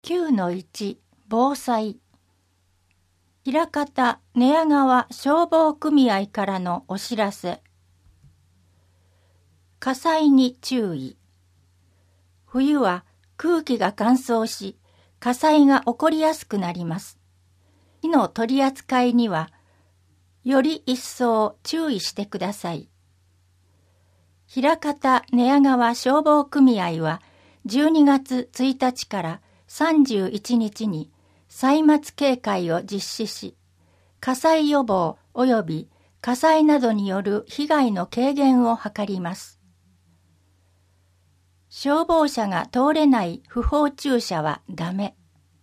9-1 防災。枚方寝屋川消防組合からのお知らせ。火災に注意。冬は空気が乾燥し、火災が起こりやすくなります。火の取り扱いには、より一層注意してください。枚方寝屋川消防組合は、12月1日から31日に歳末警戒を実施し、火災予防及び火災などによる被害の軽減を図ります。消防車が通れない不法駐車はダメ。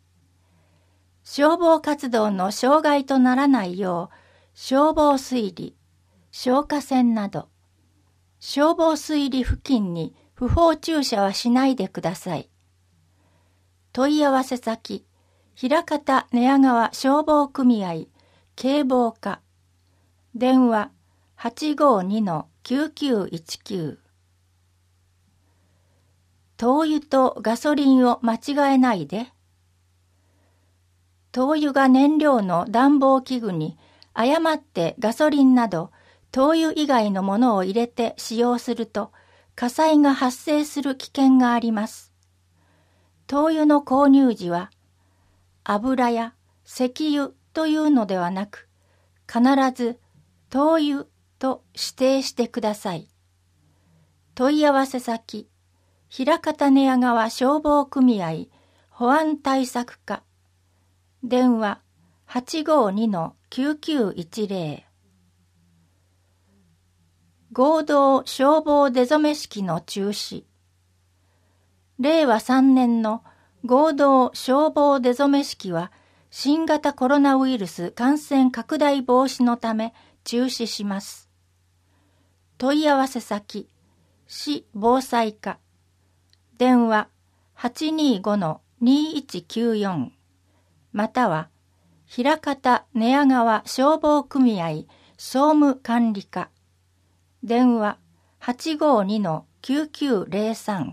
消防活動の障害とならないよう、消防水理、消火栓など、消防水理付近に不法駐車はしないでください。問い合わせ先、枚方寝屋川消防組合警防課、電話 852-9919。灯油とガソリンを間違えないで。灯油が燃料の暖房器具に誤ってガソリンなど灯油以外のものを入れて使用すると火災が発生する危険があります。灯油の購入時は油や石油というのではなく、必ず灯油と指定してください。問い合わせ先、枚方寝屋川消防組合保安対策課、電話 852-9910。合同消防出初め式の中止。令和3年の合同消防出初め式は新型コロナウイルス感染拡大防止のため中止します。問い合わせ先、市防災課、電話 825-2194 または枚方寝屋川消防組合総務管理課、電話 852-9903。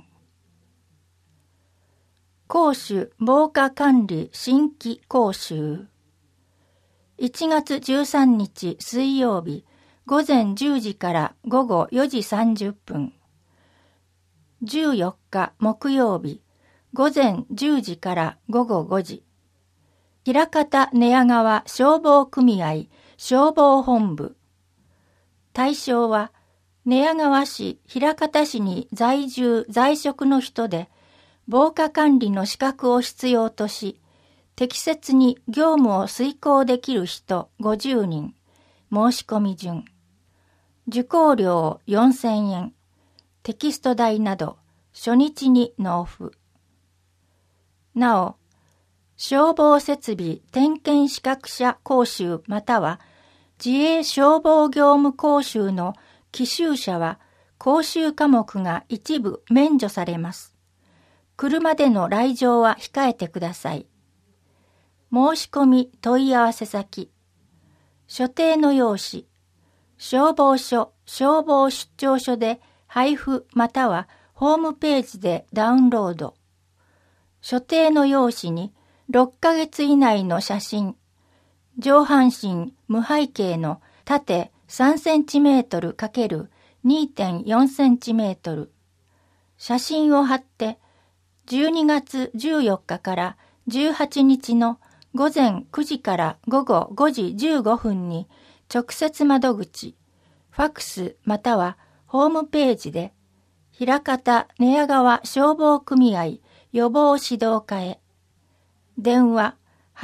公主防火管理新規講習。1月13日水曜日午前10時から午後4時30分。14日木曜日午前10時から午後5時。枚方寝屋川消防組合消防本部。対象は寝屋川市枚方市に在住在職の人で、防火管理の資格を必要とし、適切に業務を遂行できる人50人、申し込み順。受講料4000円、テキスト代など初日に納付。なお、消防設備点検資格者講習または自衛消防業務講習の起修者は講習科目が一部免除されます。車での来場は控えてください。申し込み問い合わせ先、所定の用紙、消防署、消防出張所で配布またはホームページでダウンロード。所定の用紙に6ヶ月以内の写真、上半身無背景の縦3センチメートル×2.4 センチメートル。写真を貼って12月14日から18日の午前9時から午後5時15分に直接窓口、ファクスまたはホームページで枚方寝屋川消防組合予防指導課へ。電話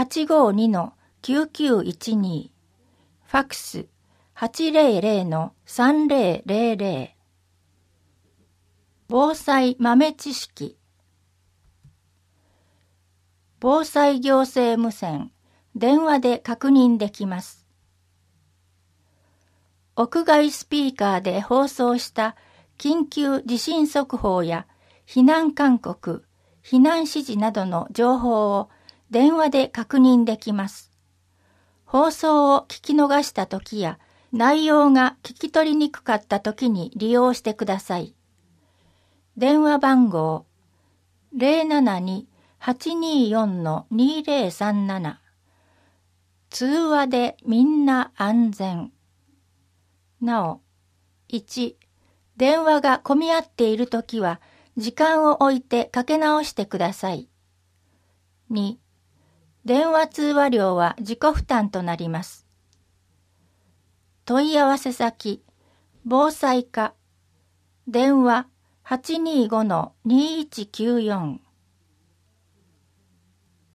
852-9912 ファクス 800-3000。防災豆知識。防災行政無線、電話で確認できます。屋外スピーカーで放送した緊急地震速報や避難勧告、避難指示などの情報を電話で確認できます。放送を聞き逃したときや内容が聞き取りにくかったときに利用してください。電話番号 824-2037。通話でみんな安全。なお、1、電話が混み合っているときは、時間を置いてかけ直してください。2、電話通話料は自己負担となります。問い合わせ先、防災課、電話825-2194